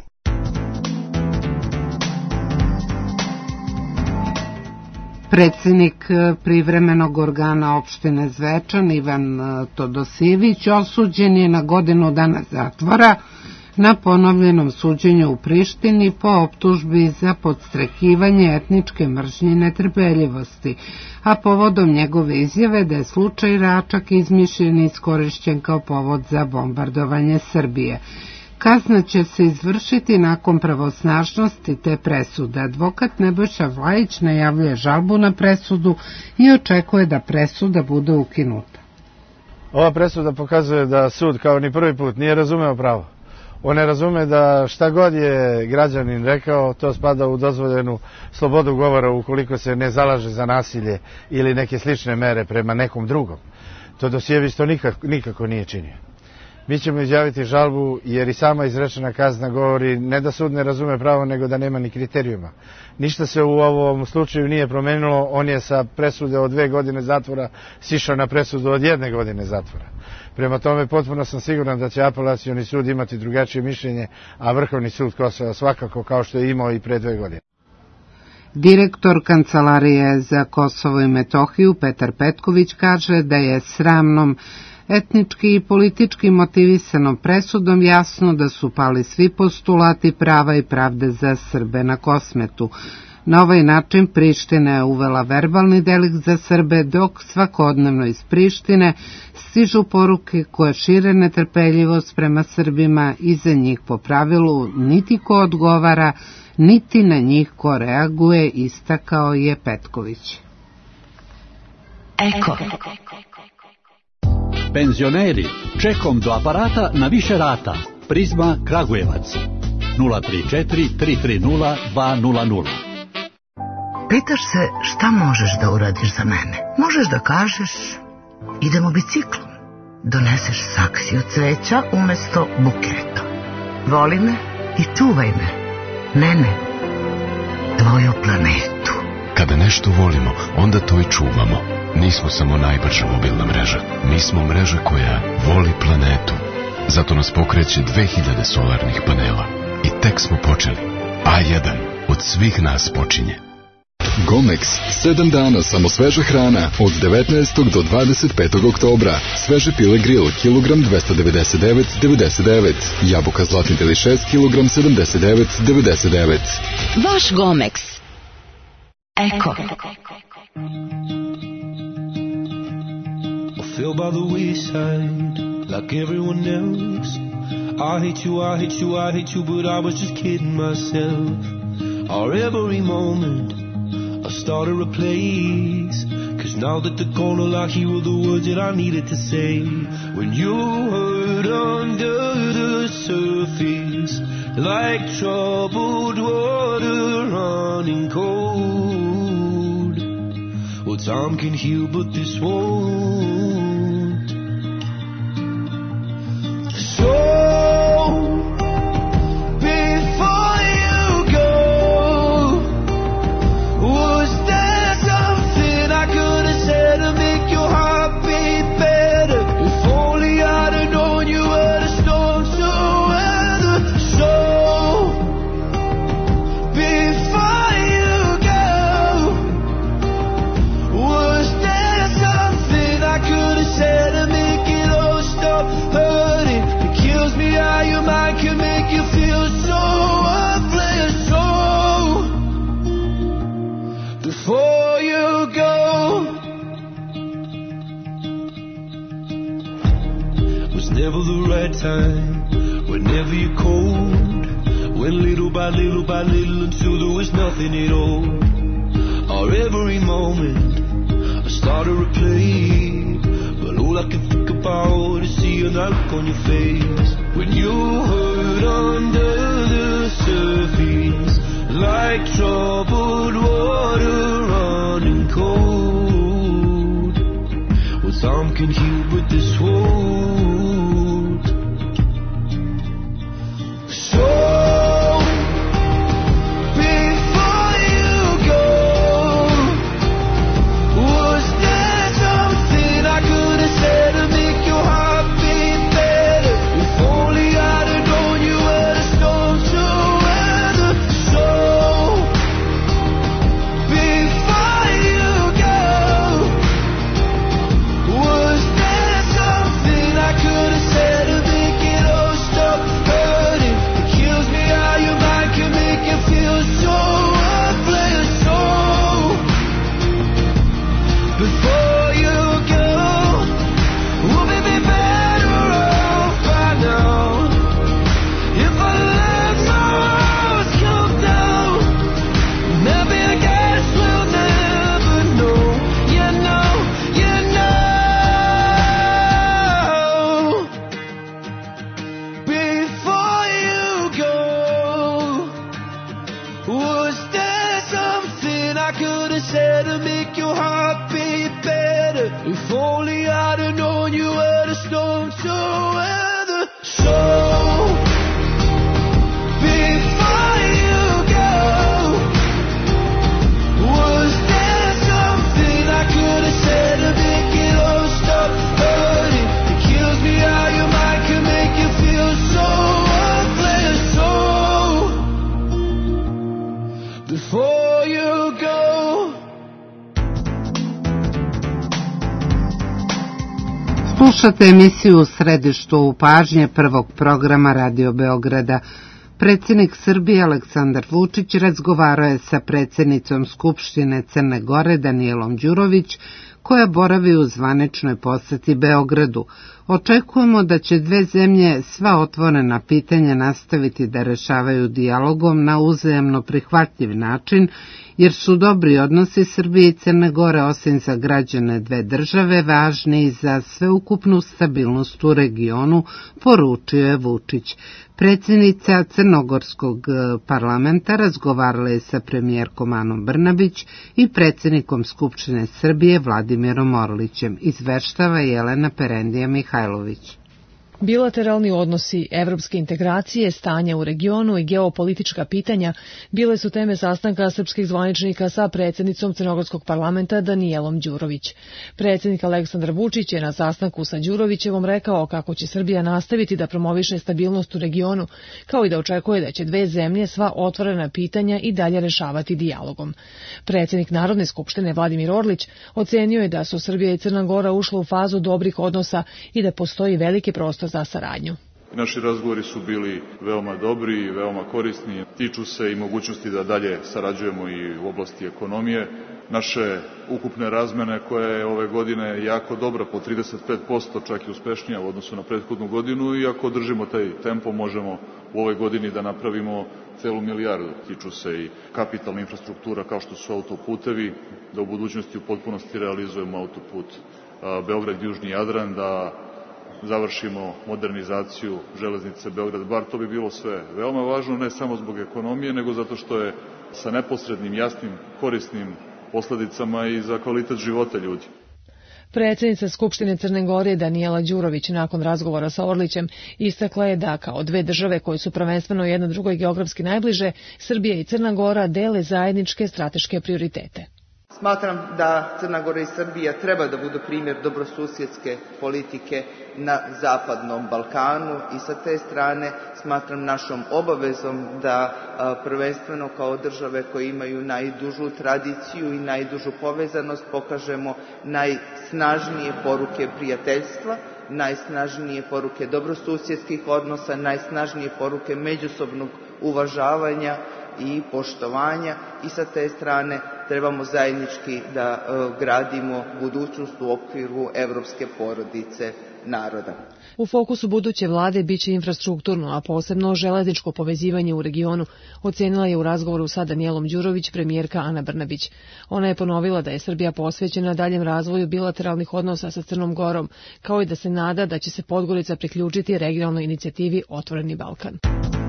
Predsjednik privremenog organa opštine Zvečan Ivan Todosijević osuđen je na godinu dana zatvora na ponovljenom suđenju u Prištini po optužbi za podstrekivanje etničke mržnje i netrpeljivosti, a povodom njegove izjave da je slučaj Račak izmišljen i iskorišćen kao povod za bombardovanje Srbije. Kazna će se izvršiti nakon pravosnažnosti te presude. Advokat Nebojša Vlajić najavljuje žalbu na presudu i očekuje da presuda bude ukinuta. Ova presuda pokazuje da sud, kao ni prvi put, nije razumeo pravo. On ne razume da šta god je građanin rekao, to spada u dozvoljenu slobodu govora ukoliko se ne zalaže za nasilje ili neke slične mere prema nekom drugom. Todosijević to nikako, nikako nije činio. Mi ćemo izjaviti žalbu jer i sama izrečena kazna govori ne da sud ne razume pravo, nego da nema ni kriterijuma. Ništa se u ovom slučaju nije promenilo, on je sa presude od dve godine zatvora sišao na presudu od jedne godine zatvora. Prema tome potpuno sam siguran da će apelacioni sud imati drugačije mišljenje, a Vrhovni sud Kosova svakako kao što je imao i pre dve godine. Direktor Kancelarije za Kosovo i Metohiju Petar Petković kaže da je sramnom etnički i politički motivisanom presudom jasno da su pali svi postulati prava i pravde za Srbe na Kosmetu. Na ovaj način Priština je uvela verbalni delikt za Srbe, dok svakodnevno iz Prištine stižu poruke koje šire netrpeljivost prema Srbima i za njih po pravilu niti ko odgovara, niti na njih ko reaguje, istakao je Petković. Eko. Penzioneri, čekom do aparata na više rata. Prizma Kragujevac. nula tri četiri tri tri nula dva nula nula. Pitaš se šta možeš da uradiš za mene? Možeš da kažeš idemo biciklom. Doneseš saksiju cveća umesto buketa. Voli me i čuvaj me. Mene. Tvoju planetu. Kada nešto volimo, onda to i čuvamo. Nismo samo najbrža mobilna mreža. Mi smo mreža koja voli planetu. Zato nas pokreće dve hiljade solarnih panela. I tek smo počeli. A jedan od svih nas počinje. Gomex, sedam dana samo sveža hrana od devetnaestog do dvadeset petog oktobra. Sveže pile grill, kilogram dvesta devedeset devet devedeset devet. Jabuka zlatni delišes, kilogram sedamdeset devet devedeset devet. Vaš Gomex. Eko. Feel by the wayside, like everyone else. I hate you, I hate you, I hate you, but I was just kidding myself. Our every moment I started a place, cause now that the corner lock, here were the words that I needed to say. When you hurt under the surface, like troubled water running cold. Well, time can heal, but this won't. So, before you go, was there something I could have said to make your heart beat better? If only I'd have known you were the storm to weather. So, before you go, was there something I could have said to make it all stop hurting? It kills me how your mind can make you feel so worthless. So, before you go, was never the right time, whenever you're cold, went little by little by little until there was nothing at all. Our every moment I started to play, but all I can think about is seeing that look on your face. When you hurt under the surface, like troubled water running cold. Well, time can heal, but this won't. So, before you go, was there something I could have said to make your heart beat better? If only I'd have known you were the storm to weather. So, before you go, was there something I could have said to make it all stop hurting? It kills me how your mind can make you feel so worthless. So, before you go, would we be better off by now? If our lives always come down, maybe I guess we'll never know. You know, you know. Before you go, was there something I could have said to make your heart beat better? If only I'd have known you were the storm to weather. So, before you go, was there something I could have said to make it all stop hurting? It kills me how your mind can make you feel so worthless. So, before you go. Slušate emisiju U središtu pažnje prvog programa Radio Beograda. Predsjednik Srbije Aleksandar Vučić razgovarao je sa predsjednicom Skupštine Crne Gore Danijelom Đurović, koja boravi u zvaničnoj poseti Beogradu. Očekujemo da će dve zemlje sva otvorena pitanja nastaviti da rešavaju dijalogom na uzajamno prihvatljiv način, jer su dobri odnosi Srbije i Crne Gore, osim za građane dve države, važni i za sveukupnu stabilnost u regionu, poručio je Vučić. Predsjednica Crnogorskog parlamenta razgovarala je sa premijerkom Anom Brnabić i predsjednikom Skupštine Srbije Vladimirom Orlićem, izveštava Jelena Perendija Mihajlović. Bilateralni odnosi, evropske integracije, stanje u regionu i geopolitička pitanja bile su teme sastanka srpskih zvaničnika sa predsjednicom Crnogorskog parlamenta Danijelom Đurović. Predsjednik Aleksandar Vučić je na sastanku sa Đurovićevom rekao kako će Srbija nastaviti da promoviše stabilnost u regionu, kao i da očekuje da će dve zemlje sva otvorena pitanja i dalje rešavati dijalogom. Predsjednik Narodne skupštine Vladimir Orlić ocenio je da su Srbija i Crna Gora ušle u fazu dobrih odnosa i da postoji veliki prostor za saradnju. Naši razgovori su bili veoma dobri i veoma korisni. Tiču se i mogućnosti da dalje sarađujemo i u oblasti ekonomije. Naše ukupne razmene koja je ove godine jako dobra, po trideset pet posto, čak i uspešnija u odnosu na prethodnu godinu, i ako držimo taj tempo možemo u ovoj godini da napravimo celu milijardu. Tiču se i kapitalna infrastruktura kao što su autoputevi, da u budućnosti u potpunosti realizujemo autoput Beograd-Južni Jadran, da završimo modernizaciju železnice Beograd-Bar. To bi bilo sve veoma važno, ne samo zbog ekonomije, nego zato što je sa neposrednim, jasnim, korisnim posledicama i za kvalitet života ljudi. Predsjednica Skupštine Crne Gore Danijela Đurović nakon razgovora sa Orlićem istakla je da kao dve države koje su prvenstveno jedna drugoj geografski najbliže, Srbija i Crna Gora dele zajedničke strateške prioritete. Smatram da Crna Gora i Srbija treba da budu primjer dobrosusjedske politike na Zapadnom Balkanu i sa te strane smatram našom obavezom da prvenstveno kao države koje imaju najdužu tradiciju i najdužu povezanost pokažemo najsnažnije poruke prijateljstva, najsnažnije poruke dobrosusjedskih odnosa, najsnažnije poruke međusobnog uvažavanja i poštovanja i sa te strane trebamo zajednički da uh, gradimo budućnost u okviru evropske porodice naroda. U fokusu buduće vlade biće infrastrukturno, a posebno železničko povezivanje u regionu, ocenila je u razgovoru sa Danijelom Đurović premijerka Ana Brnabić. Ona je ponovila da je Srbija posvećena daljem razvoju bilateralnih odnosa sa Crnom Gorom, kao i da se nada da će se Podgorica priključiti regionalnoj inicijativi Otvoreni Balkan.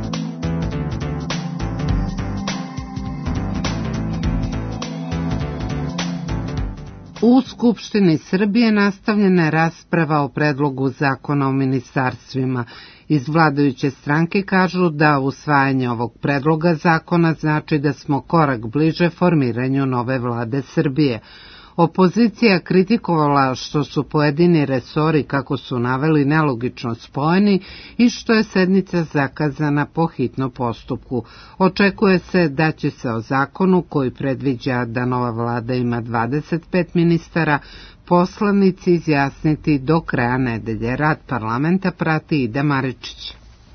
U Skupštini Srbije nastavljena je rasprava o predlogu zakona o ministarstvima. Iz vladajuće stranke kažu da usvajanje ovog predloga zakona znači da smo korak bliže formiranju nove vlade Srbije. Opozicija kritikovala što su pojedini resori, kako su naveli, nelogično spojeni i što je sednica zakazana po hitnom postupku. Očekuje se da će se o zakonu koji predviđa da nova vlada ima dvadeset pet ministara poslanici izjasniti do kraja nedelje. Rad parlamenta prati Ida Maričić.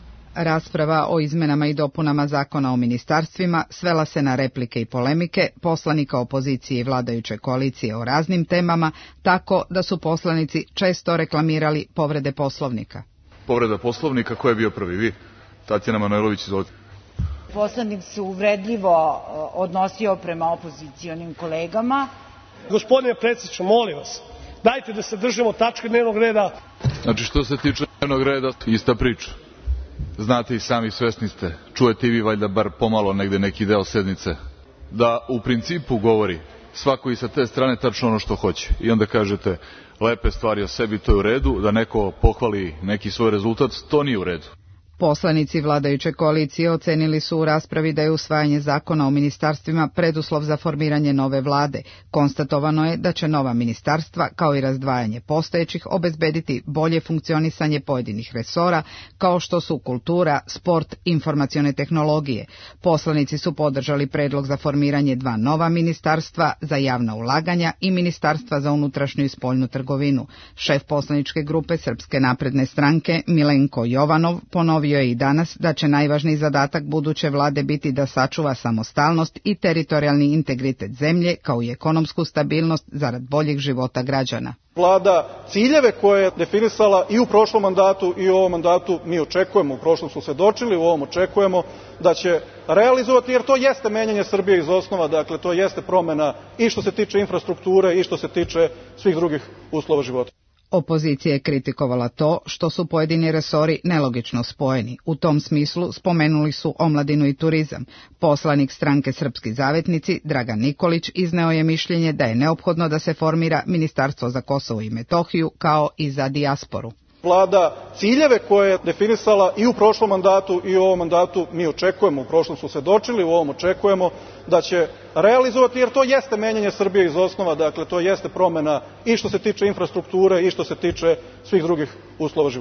Rasprava o izmenama i dopunama zakona o ministarstvima svela se na replike i polemike poslanika opozicije i vladajuće koalicije o raznim temama, tako da su poslanici često reklamirali povrede Poslovnika. Povreda Poslovnika, ko je bio prvi? Vi? Tatjana Manojlović, izvolite. Poslanik se uvredljivo odnosio prema opozicionim kolegama. Gospodine predsjedniče, molim vas, dajte da se držimo tačke dnevnog reda. Znači, što se tiče dnevnog reda, ista priča. Znate i sami, svesni ste, čujete i vi valjda bar pomalo negde neki deo sednice, da u principu govori svako i sa te strane tačno ono što hoće. I onda kažete lepe stvari o sebi, to je u redu, da neko pohvali neki svoj rezultat, to nije u redu. Poslanici vladajuće koalicije ocenili su u raspravi da je usvajanje zakona o ministarstvima preduslov za formiranje nove vlade. Konstatovano je da će nova ministarstva, kao i razdvajanje postojećih, obezbediti bolje funkcionisanje pojedinih resora, kao što su kultura, sport, informacione tehnologije. Poslanici su podržali predlog za formiranje dva nova ministarstva za javna ulaganja i ministarstva za unutrašnju i spoljnu trgovinu. Šef poslaničke grupe Srpske napredne stranke Milenko Jovanov ponovio je i danas da će najvažniji zadatak buduće vlade biti da sačuva samostalnost i teritorijalni integritet zemlje, kao i ekonomsku stabilnost zarad boljeg života građana. Vlada ciljeve koje je definisala i u prošlom mandatu i u ovom mandatu mi očekujemo, u prošlom smo svedočili, u ovom očekujemo da će realizovati, jer to jeste menjanje Srbije iz osnova, dakle to jeste promena i što se tiče infrastrukture i što se tiče svih drugih uslova života. Opozicija je kritikovala to što su pojedini resori nelogično spojeni. U tom smislu spomenuli su omladinu i turizam. Poslanik stranke Srpski zavetnici Dragan Nikolić izneo je mišljenje da je neophodno da se formira Ministarstvo za Kosovo i Metohiju kao i za dijasporu. Vlada ciljeve koje je definisala i u prošlom mandatu i u ovom mandatu mi očekujemo, u prošlom smo svedočili, u ovom očekujemo da će realizovati, jer to jeste menjanje Srbije iz osnova, dakle to jeste promena i što se tiče infrastrukture i što se tiče svih drugih uslova života.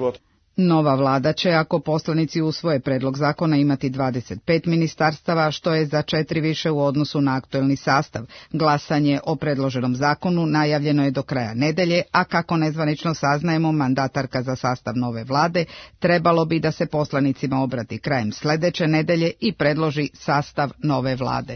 Nova vlada će, ako poslanici usvoje predlog zakona, imati dvadeset pet ministarstava, što je za četiri više u odnosu na aktuelni sastav. Glasanje o predloženom zakonu najavljeno je do kraja nedelje, a kako nezvanično saznajemo, mandatarka za sastav nove vlade trebalo bi da se poslanicima obrati krajem sledeće nedelje i predloži sastav nove vlade.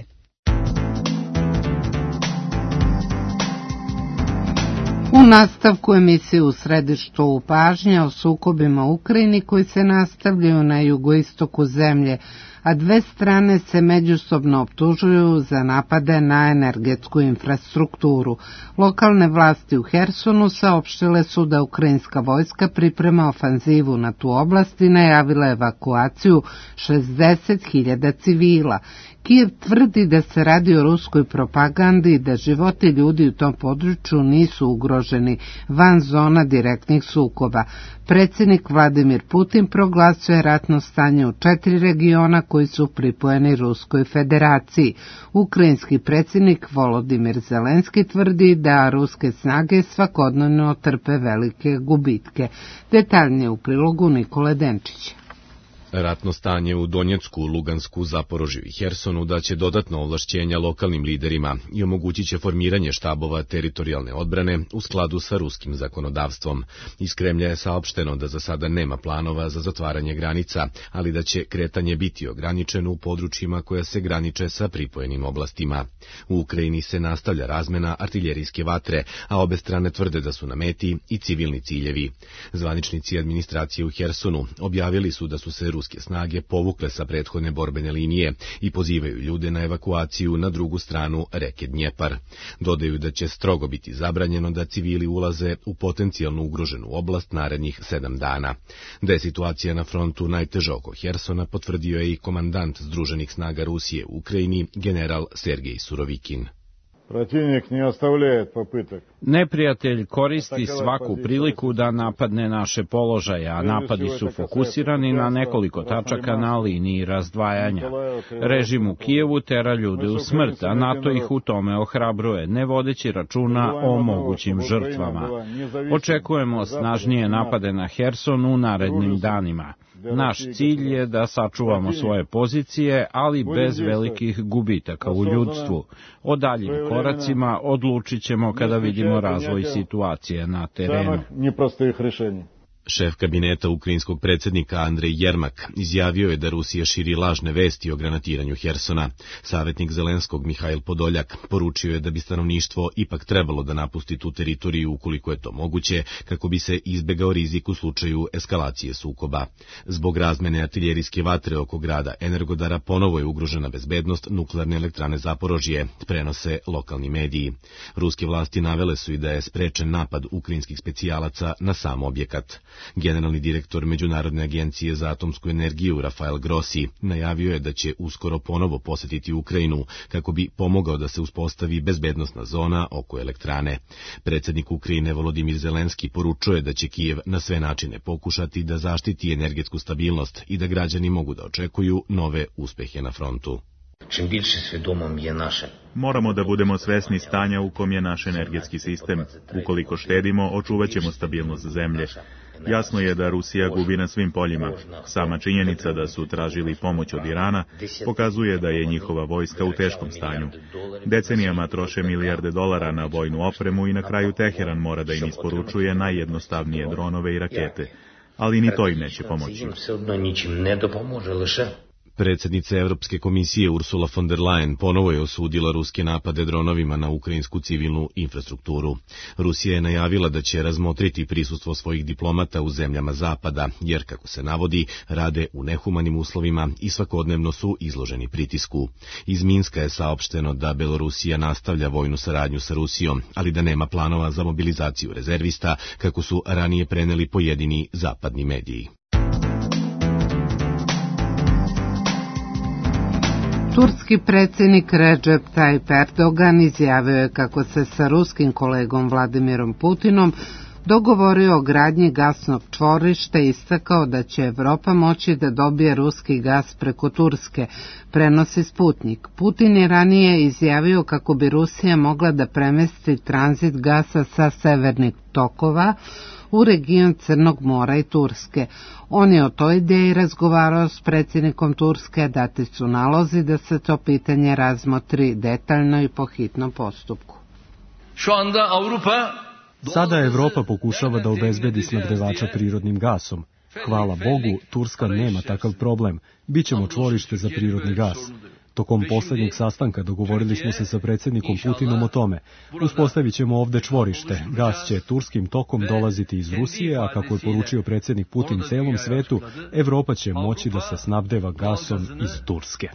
U nastavku emisije U središtu pažnje o sukobima u Ukrajini koji se nastavljaju na jugoistoku zemlje, a dve strane se međusobno optužuju za napade na energetsku infrastrukturu. Lokalne vlasti u Hersonu saopštile su da ukrajinska vojska priprema ofanzivu na tu oblast i najavila evakuaciju šezdeset hiljada civila. Kijev tvrdi da se radi o ruskoj propagandi i da životi ljudi u tom području nisu ugroženi van zona direktnih sukoba. Predsjednik Vladimir Putin proglasio je ratno stanje u četiri regiona koji su pripojeni Ruskoj federaciji. Ukrajinski predsjednik Volodimir Zelenski tvrdi da ruske snage svakodnevno trpe velike gubitke. Detaljnije u prilogu Nikole Denčića. Ratno stanje u Donjecku, Lugansku, Zaporožju i Hersonu daće dodatno ovlašćenja lokalnim liderima i omogućit će formiranje štabova teritorijalne odbrane u skladu sa ruskim zakonodavstvom. Iz Kremlja je saopšteno da za sada nema planova za zatvaranje granica, ali da će kretanje biti ograničeno u područjima koja se graniče sa pripojenim oblastima. U Ukrajini se nastavlja razmena artiljerijske vatre, a obe strane tvrde da su na meti i civilni ciljevi. Zvaničnici administracije u Hersonu objavili su da su se ruske snage povukle sa prethodne borbene linije i pozivaju ljude na evakuaciju na drugu stranu reke Dnjepar. Dodaju da će strogo biti zabranjeno da civili ulaze u potencijalno ugroženu oblast narednih sedam dana. Da je situacija na frontu najteža oko Hersona potvrdio je i komandant Združenih snaga Rusije u Ukrajini, general Sergej Surovikin. Protivnik ne ostavlja popytak. Neprijatelj koristi svaku priliku da napadne naše položaje, a napadi su fokusirani na nekoliko tačaka na liniji razdvajanja. Režim u Kijevu tera ljude u smrt, a NATO ih u tome ohrabruje, ne vodeći računa o mogućim žrtvama. Očekujemo snažnije napade na Herson u narednim danima. Naš cilj je da sačuvamo svoje pozicije, ali bez velikih gubitaka u ljudstvu. O daljim koracima odlučit ćemo kada vidimo razvoj situacije na terenu. Šef kabineta ukrajinskog predsjednika Andrej Jermak izjavio je da Rusija širi lažne vesti o granatiranju Hersona. Savjetnik Zelenskog Mihajl Podoljak poručio je da bi stanovništvo ipak trebalo da napusti tu teritoriju ukoliko je to moguće, kako bi se izbegao rizik u slučaju eskalacije sukoba. Zbog razmene artiljerijske vatre oko grada Energodara ponovo je ugrožena bezbednost nuklearne elektrane Zaporožje, prenose lokalni mediji. Ruske vlasti navele su i da je sprečen napad ukrajinskih specijalaca na sam objekat. Generalni direktor Međunarodne agencije za atomsku energiju Rafael Grossi najavio je da će uskoro ponovo posetiti Ukrajinu kako bi pomogao da se uspostavi bezbednosna zona oko elektrane. Predsjednik Ukrajine Volodimir Zelenski poručuje da će Kijev na sve načine pokušati da zaštiti energetsku stabilnost i da građani mogu da očekuju nove uspehe na frontu. Moramo da budemo svesni stanja u kom je naš energetski sistem. Ukoliko štedimo, očuvat ćemo stabilnost zemlje. Jasno je da Rusija gubi na svim poljima. Sama činjenica da su tražili pomoć od Irana pokazuje da je njihova vojska u teškom stanju. Decenijama troše milijarde dolara na vojnu opremu i na kraju Teheran mora da im isporučuje najjednostavnije dronove i rakete. Ali ni to im neće pomoći. Predsjednica Evropske komisije Ursula von der Leyen ponovo je osudila ruske napade dronovima na ukrajinsku civilnu infrastrukturu. Rusija je najavila da će razmotriti prisustvo svojih diplomata u zemljama Zapada, jer, kako se navodi, rade u nehumanim uslovima i svakodnevno su izloženi pritisku. Iz Minska je saopšteno da Belorusija nastavlja vojnu saradnju sa Rusijom, ali da nema planova za mobilizaciju rezervista, kako su ranije preneli pojedini zapadni mediji. Turski predsjednik Recep Tayyip Erdogan izjavio je kako se sa ruskim kolegom Vladimirom Putinom dogovorio o gradnji gasnog čvorišta i istakao da će Evropa moći da dobije ruski gas preko Turske, prenosi Sputnik. Putin je ranije izjavio kako bi Rusija mogla da premesti tranzit gasa sa severnih tokova u region Crnog mora i Turske. On je o toj ideji razgovarao s predsjednikom Turske, a dati su nalozi da se to pitanje razmotri detaljno i po hitnom postupku. Sada Evropa pokušava da obezbedi snabdevača prirodnim gasom. Hvala Bogu, Turska nema takav problem. Bićemo čvorište za prirodni gas. Tokom poslednjeg sastanka dogovorili smo se sa predsjednikom Putinom o tome. Uspostavit ćemo ovde čvorište. Gas će turskim tokom dolaziti iz Rusije, a kako je poručio predsjednik Putin celom svetu, Evropa će moći da se snabdeva gasom iz Turske.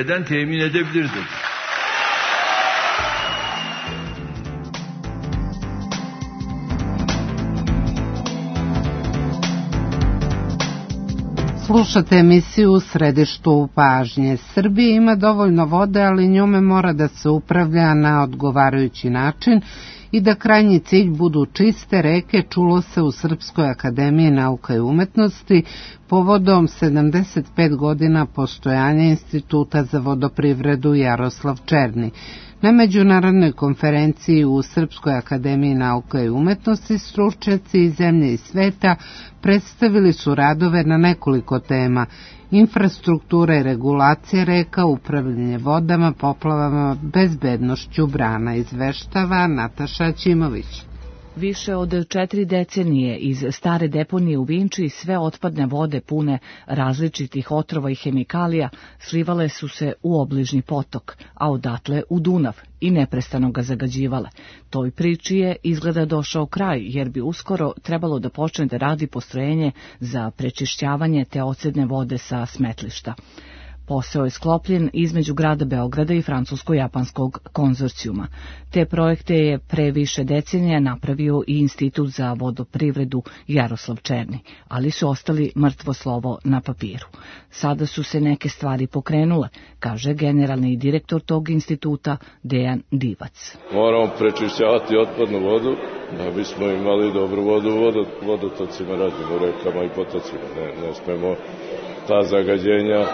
Slušate emisiju U središtu pažnje. Srbija ima dovoljno vode, ali njome mora da se upravlja na odgovarajući način i da krajnji cilj budu čiste reke, čulo se u Srpskoj akademiji nauka i umetnosti povodom sedamdeset pet godina postojanja Instituta za vodoprivredu Jaroslav Černi. Na međunarodnoj konferenciji u Srpskoj akademiji nauka i umetnosti stručnjaci iz zemlje i sveta predstavili su radove na nekoliko tema: infrastruktura i regulacija reka, upravljanje vodama, poplavama, bezbednošću brana, izveštava Nataša Ćimović. Više od četiri decenije iz stare deponije u Vinči sve otpadne vode pune različitih otrova i hemikalija slivale su se u obližnji potok, a odatle u Dunav i neprestano ga zagađivale. Toj priči je izgleda došao kraj, jer bi uskoro trebalo da počne da radi postrojenje za prečišćavanje te ocedne vode sa smetlišta. Posao je sklopljen između grada Beograda i francusko-japanskog konzorcijuma. Te projekte je pre više decenija napravio i Institut za vodoprivredu Jaroslav Černi, ali su ostali mrtvo slovo na papiru. Sada su se neke stvari pokrenule, kaže generalni direktor tog instituta Dejan Divac. Moramo prečišćavati otpadnu vodu da bismo imali dobru vodu u vodotocima, raznim u rekama i potocima. Ne, ne smemo ta zagađenja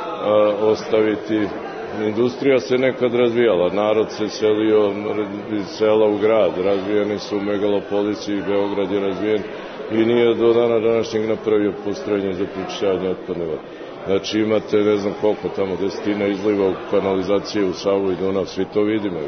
ostaviti. Industrija se nekad razvijala, narod se selio iz sela u grad, razvijeni su megalopolisi i Beograd je razvijen i nije do dana današnjeg napravio postrojenje za prečišćavanje otpadne vode. Znači imate ne znam koliko tamo desetina izliva u kanalizacije u Savu i Dunav, svi to vidimo.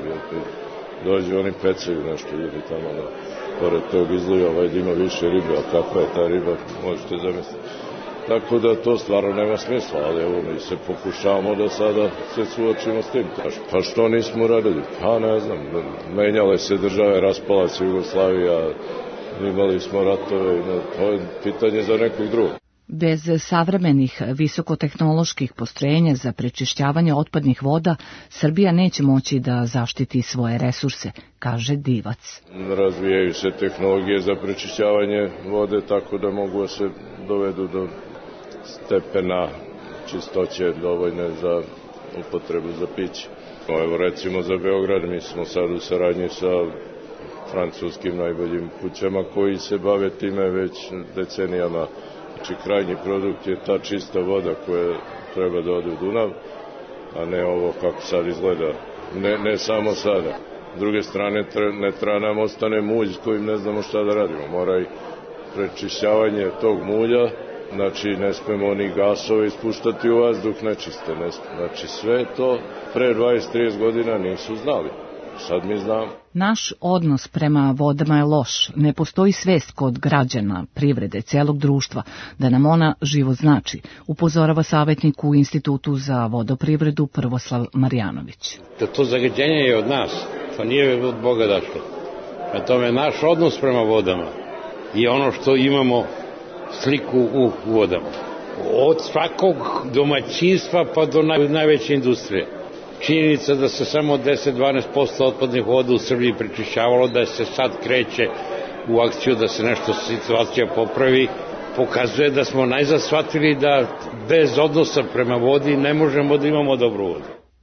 Dođu oni pecaju nešto ljudi tamo na pored tog izliva, vajde ima više ribe, a kakva je ta riba, možete zamisliti. Tako da to stvarno nema smisla, ali evo mi se pokušavamo da sada se suočimo s tim. Pa što nismo radili? Pa ne znam, menjale se države, raspala se Jugoslavija, imali smo ratove, to je pitanje za nekog drugog. Bez savremenih visokotehnoloških postrojenja za prečišćavanje otpadnih voda, Srbija neće moći da zaštiti svoje resurse, kaže Divac. Razvijaju se tehnologije za prečišćavanje vode tako da mogu da se dovedu do stepena čistoće dovoljne za upotrebu za piće. Evo recimo za Beograd, mi smo sad u saradnji sa francuskim najboljim kućama koji se bave time već decenijama. Znači krajnji produkt je ta čista voda koja treba da ode u Dunav, a ne ovo kako sad izgleda, ne, ne samo sada. S druge strane ne treba nam ostane mulj s kojim ne znamo šta da radimo, mora i prečišćavanje tog mulja. Znači, ne smemo ni gasove ispuštati u vazduh nečiste. Ne znači, sve to pre dvadeset do trideset godina nisu znali. Sad mi znamo. Naš odnos prema vodama je loš. Ne postoji svest kod građana, privrede, celog društva, da nam ona živo znači, upozorava savjetnik u Institutu za vodoprivredu Prvoslav Marjanović. Da to zagađenje je od nas, to nije od Boga dašlo. A tome naš odnos prema vodama i ono što imamo sliku u vodama. Od svakog domaćinstva pa do naj, najveće industrije. Činjenica da se samo deset do dvanaest posto otpadnih voda u Srbiji prečišćavalo, da se sad kreće u akciju da se nešto situacija popravi, pokazuje da smo najzad shvatili da bez odnosa prema vodi ne možemo da imamo dobru vodu.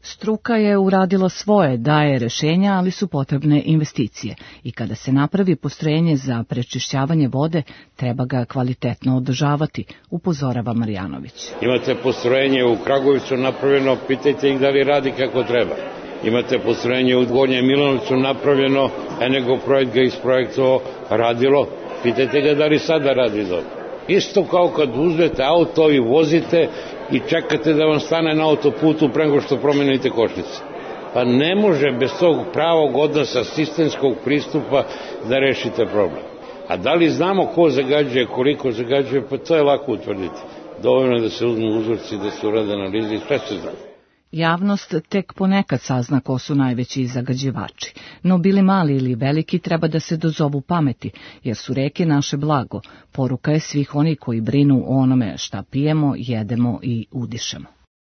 Struka je uradila svoje, daje rešenja, ali su potrebne investicije i kada se napravi postrojenje za prečišćavanje vode, treba ga kvalitetno održavati, upozorava Marjanović. Imate postrojenje u Kragujevcu napravljeno, pitajte ih da li radi kako treba. Imate postrojenje u Gornjem Milanovcu napravljeno, Energoprojekt ga isprojektovao, radilo, pitajte ga da li sada radi dobro. Isto kao kad uzmete auto i vozite i čekate da vam stane na autoputu pre nego što promenite kočnice. Pa ne može bez tog pravog odnosa, sistemskog pristupa da rešite problem. A da li znamo ko zagađuje, koliko zagađuje, pa to je lako utvrditi. Dovoljno je da se uzmu uzorci, da se urade analize i sve se zna. Javnost tek ponekad sazna ko su najveći zagađivači, no bili mali ili veliki treba da se dozovu pameti, jer su reke naše blago, poruka je svih oni koji brinu o onome šta pijemo, jedemo i udišemo.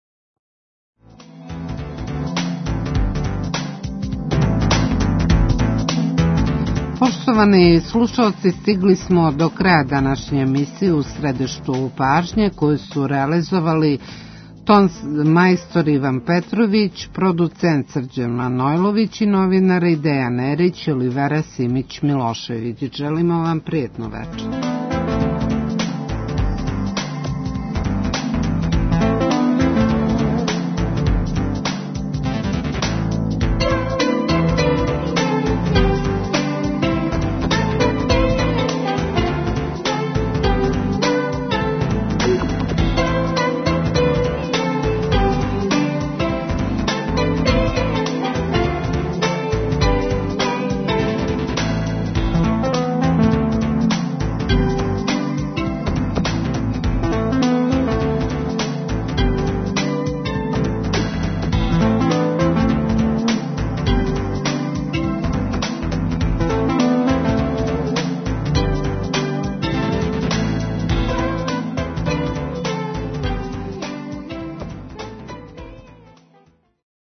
Poštovani slušalci, stigli smo do kraja današnje emisije U središtu pažnje koju su realizovali ton majstor Ivan Petrović, producent Srđan Manojlović i novinari Dejan Erić i Olivera Simić Milošević. Želimo vam prijetnu večer.